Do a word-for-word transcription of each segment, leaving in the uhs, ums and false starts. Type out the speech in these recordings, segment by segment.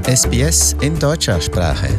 S B S in deutscher Sprache.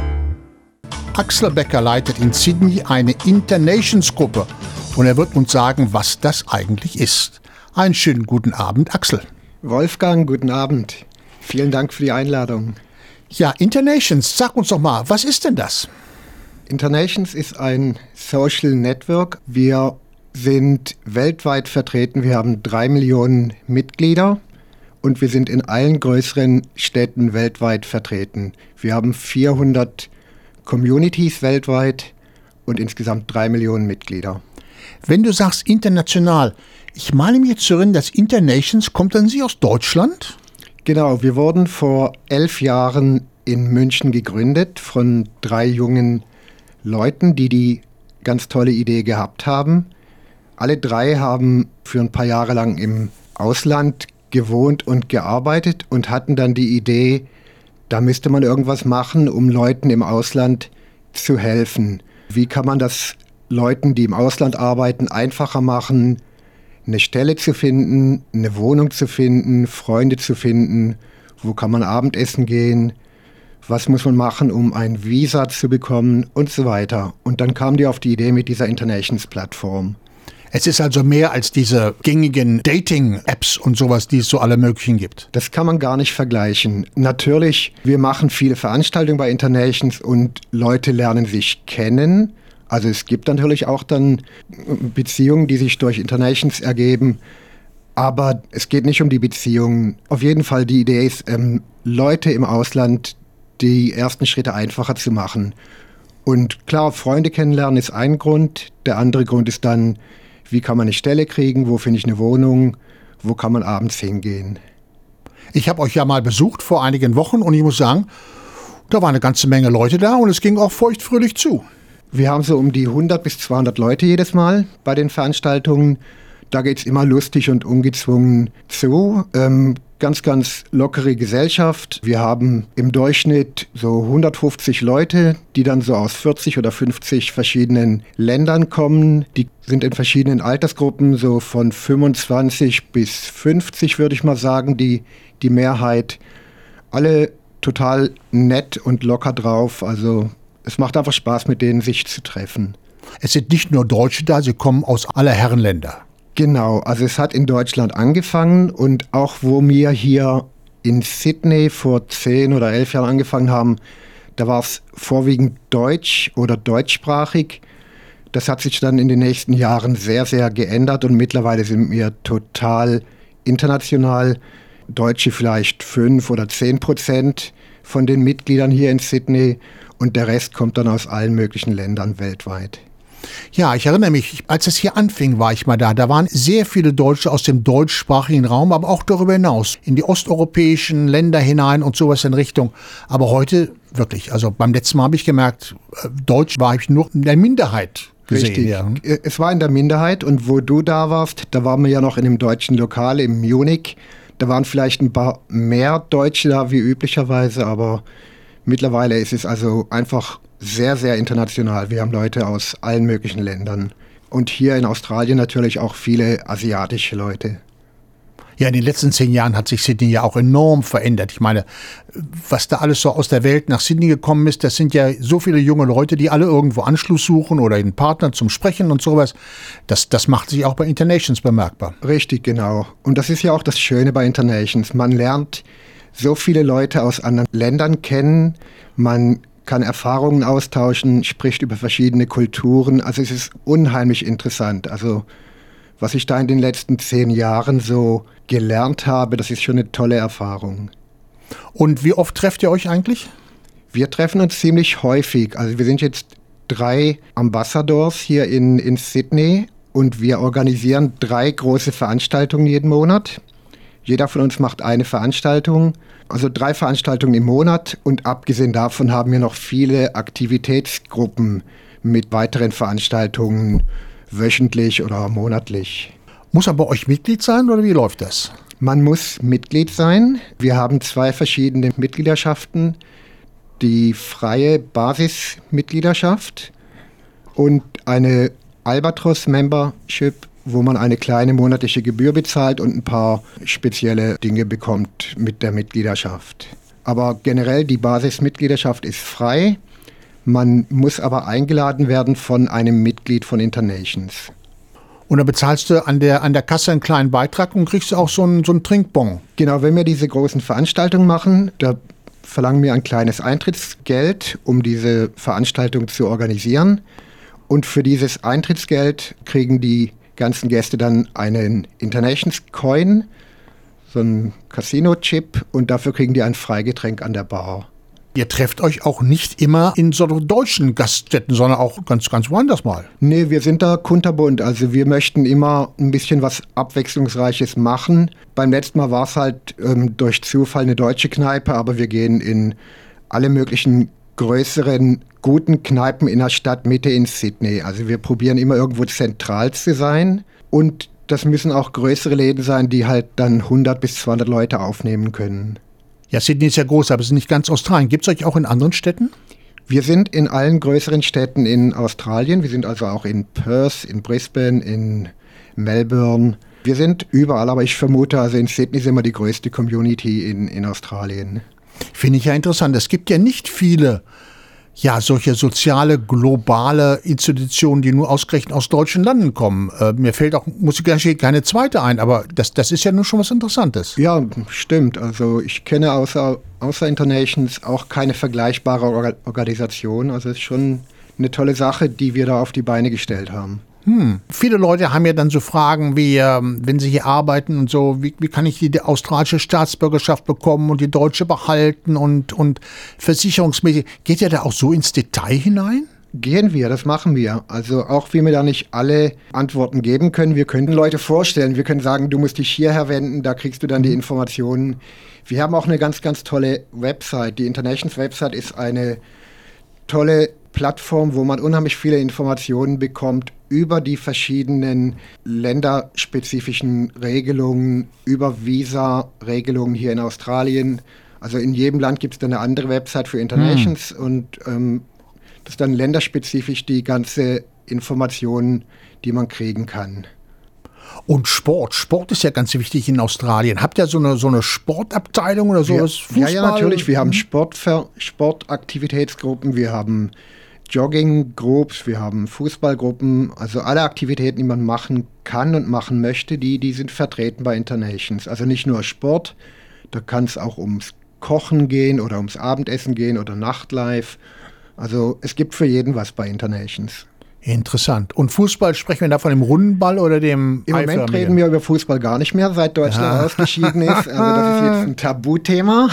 Axel Becker leitet in Sydney eine Internations-Gruppe und er wird uns sagen, was das eigentlich ist. Einen schönen guten Abend, Axel. Wolfgang, guten Abend. Vielen Dank für die Einladung. Ja, Internations, sag uns doch mal, was ist denn das? Internations ist ein Social Network. Wir sind weltweit vertreten. Wir haben drei Millionen Mitglieder und wir sind in allen größeren Städten weltweit vertreten. Wir haben vierhundert Communities weltweit und insgesamt drei Millionen Mitglieder. Wenn du sagst international, ich meine mir zu erinnern, dass Internations kommt an Sie aus Deutschland? Genau, wir wurden vor elf Jahren in München gegründet von drei jungen Leuten, die die ganz tolle Idee gehabt haben. Alle drei haben für ein paar Jahre lang im Ausland gewohnt und gearbeitet und hatten dann die Idee, da müsste man irgendwas machen, um Leuten im Ausland zu helfen. Wie kann man das Leuten, die im Ausland arbeiten, einfacher machen, eine Stelle zu finden, eine Wohnung zu finden, Freunde zu finden? Wo kann man Abendessen gehen? Was muss man machen, um ein Visa zu bekommen und so weiter. Und dann kamen die auf die Idee mit dieser Internations-Plattform. Es ist also mehr als diese gängigen Dating-Apps und sowas, die es so alle möglichen gibt. Das kann man gar nicht vergleichen. Natürlich, wir machen viele Veranstaltungen bei Internations und Leute lernen sich kennen. Also es gibt natürlich auch dann Beziehungen, die sich durch Internations ergeben. Aber es geht nicht um die Beziehungen. Auf jeden Fall die Idee ist, ähm, Leute im Ausland die ersten Schritte einfacher zu machen. Und klar, Freunde kennenlernen ist ein Grund. Der andere Grund ist dann, wie kann man eine Stelle kriegen, wo finde ich eine Wohnung, wo kann man abends hingehen. Ich habe euch ja mal besucht vor einigen Wochen und ich muss sagen, da war eine ganze Menge Leute da und es ging auch feuchtfröhlich zu. Wir haben so um die hundert bis zweihundert Leute jedes Mal bei den Veranstaltungen. Da geht es immer lustig und ungezwungen zu. Ähm, ganz, ganz lockere Gesellschaft. Wir haben im Durchschnitt so hundertfünfzig Leute, die dann so aus vierzig oder fünfzig verschiedenen Ländern kommen. Die sind in verschiedenen Altersgruppen, so von fünfundzwanzig bis fünfzig, würde ich mal sagen, die, die Mehrheit. Alle total nett und locker drauf. Also es macht einfach Spaß, mit denen sich zu treffen. Es sind nicht nur Deutsche da, sie kommen aus aller Herren Länder. Genau, also es hat in Deutschland angefangen und auch wo wir hier in Sydney vor zehn oder elf Jahren angefangen haben, da war es vorwiegend deutsch oder deutschsprachig. Das hat sich dann in den nächsten Jahren sehr, sehr geändert und mittlerweile sind wir total international. Deutsche vielleicht fünf oder zehn Prozent von den Mitgliedern hier in Sydney und der Rest kommt dann aus allen möglichen Ländern weltweit. Ja, ich erinnere mich, als es hier anfing, war ich mal da. Da waren sehr viele Deutsche aus dem deutschsprachigen Raum, aber auch darüber hinaus, in die osteuropäischen Länder hinein und sowas in Richtung. Aber heute wirklich, also beim letzten Mal habe ich gemerkt, Deutsch war ich nur in der Minderheit gesehen. Richtig, ja. Es war in der Minderheit und wo du da warst, da waren wir ja noch in einem deutschen Lokal in Munich. Da waren vielleicht ein paar mehr Deutsche da wie üblicherweise, aber mittlerweile ist es also einfach sehr, sehr international. Wir haben Leute aus allen möglichen Ländern. Und hier in Australien natürlich auch viele asiatische Leute. Ja, in den letzten zehn Jahren hat sich Sydney ja auch enorm verändert. Ich meine, was da alles so aus der Welt nach Sydney gekommen ist, das sind ja so viele junge Leute, die alle irgendwo Anschluss suchen oder einen Partner zum Sprechen und sowas. Das, das macht sich auch bei Internations bemerkbar. Richtig, genau. Und das ist ja auch das Schöne bei Internations. Man lernt so viele Leute aus anderen Ländern kennen. Man kann Erfahrungen austauschen, spricht über verschiedene Kulturen. Also es ist unheimlich interessant. Also was ich da in den letzten zehn Jahren so gelernt habe, das ist schon eine tolle Erfahrung. Und wie oft trefft ihr euch eigentlich? Wir treffen uns ziemlich häufig. Also wir sind jetzt drei Ambassadors hier in, in Sydney und wir organisieren drei große Veranstaltungen jeden Monat. Jeder von uns macht eine Veranstaltung, also drei Veranstaltungen im Monat und abgesehen davon haben wir noch viele Aktivitätsgruppen mit weiteren Veranstaltungen wöchentlich oder monatlich. Muss man bei euch Mitglied sein oder wie läuft das? Man muss Mitglied sein. Wir haben zwei verschiedene Mitgliederschaften. Die freie Basismitgliedschaft und eine Albatros-Membership, wo man eine kleine monatliche Gebühr bezahlt und ein paar spezielle Dinge bekommt mit der Mitgliedschaft. Aber generell die Basismitgliedschaft ist frei. Man muss aber eingeladen werden von einem Mitglied von Internations. Und dann bezahlst du an der, an der Kasse einen kleinen Beitrag und kriegst auch so einen, so einen Trinkbon. Genau, wenn wir diese großen Veranstaltungen machen, da verlangen wir ein kleines Eintrittsgeld, um diese Veranstaltung zu organisieren. Und für dieses Eintrittsgeld kriegen die ganzen Gäste dann einen Internations-Coin, so einen Casino-Chip, und dafür kriegen die ein Freigetränk an der Bar. Ihr trefft euch auch nicht immer in so deutschen Gaststätten, sondern auch ganz, ganz woanders mal. Nee, wir sind da kunterbunt. Also wir möchten immer ein bisschen was Abwechslungsreiches machen. Beim letzten Mal war es halt ähm, durch Zufall eine deutsche Kneipe, aber wir gehen in alle möglichen größeren, guten Kneipen in der Stadtmitte in Sydney. Also wir probieren immer irgendwo zentral zu sein. Und das müssen auch größere Läden sein, die halt dann hundert bis zweihundert Leute aufnehmen können. Ja, Sydney ist ja groß, aber es ist nicht ganz Australien. Gibt es euch auch in anderen Städten? Wir sind in allen größeren Städten in Australien. Wir sind also auch in Perth, in Brisbane, in Melbourne. Wir sind überall, aber ich vermute, also in Sydney sind wir die größte Community in, in Australien. Finde ich ja interessant. Es gibt ja nicht viele, ja, solche soziale, globale Institutionen, die nur ausgerechnet aus deutschen Landen kommen. Äh, mir fällt auch, muss ich gestehen, keine zweite ein, aber das, das ist ja nun schon was Interessantes. Ja, stimmt. Also ich kenne außer, außer Internations auch keine vergleichbare Orga- Organisation. Also es ist schon eine tolle Sache, die wir da auf die Beine gestellt haben. Hm. Viele Leute haben ja dann so Fragen wie, ähm, wenn sie hier arbeiten und so, wie, wie kann ich die, die australische Staatsbürgerschaft bekommen und die deutsche behalten und, und versicherungsmäßig. Geht ihr da auch so ins Detail hinein? Gehen wir, das machen wir. Also auch wenn wir da nicht alle Antworten geben können, wir können Leute vorstellen, wir können sagen, du musst dich hierher wenden, da kriegst du dann die Informationen. Wir haben auch eine ganz, ganz tolle Website. Die Internations Website ist eine tolle Plattform, wo man unheimlich viele Informationen bekommt über die verschiedenen länderspezifischen Regelungen, über Visa-Regelungen hier in Australien. Also in jedem Land gibt es dann eine andere Website für Internations hm. und ähm, das ist dann länderspezifisch die ganze Informationen, die man kriegen kann. Und Sport. Sport ist ja ganz wichtig in Australien. Habt ihr so eine, so eine Sportabteilung oder so? Wir, Fußball? Ja, ja, natürlich. Wir haben Sportver- Sportaktivitätsgruppen, wir haben Jogging-Groups, wir haben Fußballgruppen. Also alle Aktivitäten, die man machen kann und machen möchte, die, die sind vertreten bei Internations. Also nicht nur Sport, da kann es auch ums Kochen gehen oder ums Abendessen gehen oder Nachtlife. Also es gibt für jeden was bei Internations. Interessant. Und Fußball, sprechen wir da von dem runden Ball oder dem Im Moment reden wir über Fußball gar nicht mehr, seit Deutschland ja. ausgeschieden ist. Also das ist jetzt ein Tabuthema.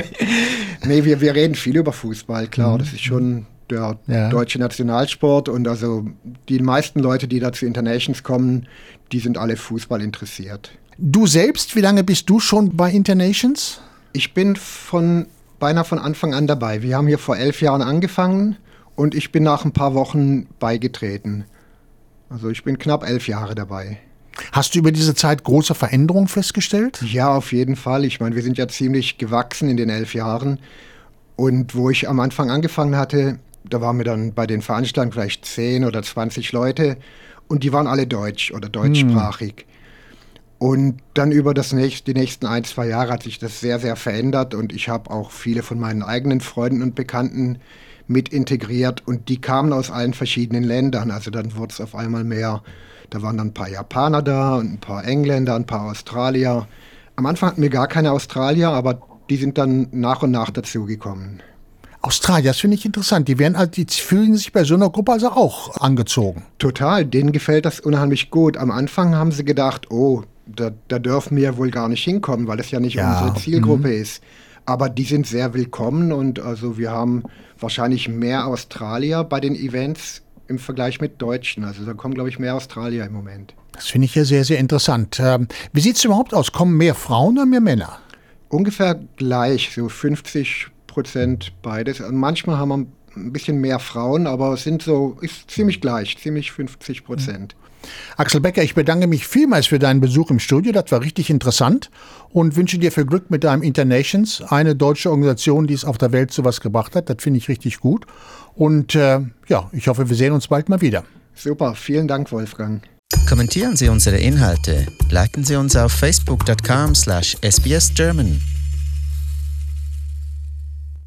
Nee, wir, wir reden viel über Fußball, klar. Das ist schon der ja. deutsche Nationalsport. Und also die meisten Leute, die da zu Internations kommen, die sind alle Fußball interessiert. Du selbst, wie lange bist du schon bei Internations? Ich bin von beinahe von Anfang an dabei. Wir haben hier vor elf Jahren angefangen. Und ich bin nach ein paar Wochen beigetreten. Also ich bin knapp elf Jahre dabei. Hast du über diese Zeit große Veränderungen festgestellt? Ja, auf jeden Fall. Ich meine, wir sind ja ziemlich gewachsen in den elf Jahren. Und wo ich am Anfang angefangen hatte, da waren wir dann bei den Veranstaltungen vielleicht zehn oder zwanzig Leute. Und die waren alle deutsch oder deutschsprachig. Hm. Und dann über das nächste, die nächsten ein, zwei Jahre hat sich das sehr, sehr verändert. Und ich habe auch viele von meinen eigenen Freunden und Bekannten mit integriert und die kamen aus allen verschiedenen Ländern. Also dann wurde es auf einmal mehr, da waren dann ein paar Japaner da und ein paar Engländer, ein paar Australier. Am Anfang hatten wir gar keine Australier, aber die sind dann nach und nach dazugekommen. Australier, das finde ich interessant. Die werden halt, die fühlen sich bei so einer Gruppe also auch angezogen. Total, denen gefällt das unheimlich gut. Am Anfang haben sie gedacht, oh, da, da dürfen wir wohl gar nicht hinkommen, weil das ja nicht ja. unsere Zielgruppe mhm. ist. Aber die sind sehr willkommen und also wir haben wahrscheinlich mehr Australier bei den Events im Vergleich mit Deutschen. Also da kommen, glaube ich, mehr Australier im Moment. Das finde ich ja sehr, sehr interessant. Ähm, wie sieht es überhaupt aus? Kommen mehr Frauen oder mehr Männer? Ungefähr gleich, so fünfzig Prozent beides. Also manchmal haben wir ein bisschen mehr Frauen, aber es sind so, ist ziemlich gleich, ziemlich fünfzig Prozent. Axel Becker, ich bedanke mich vielmals für deinen Besuch im Studio. Das war richtig interessant und wünsche dir viel Glück mit deinem Internations, eine deutsche Organisation, die es auf der Welt sowas gebracht hat. Das finde ich richtig gut. Und äh, ja, ich hoffe, wir sehen uns bald mal wieder. Super, vielen Dank, Wolfgang. Kommentieren Sie unsere Inhalte, liken Sie uns auf facebook dot com slash S B S German.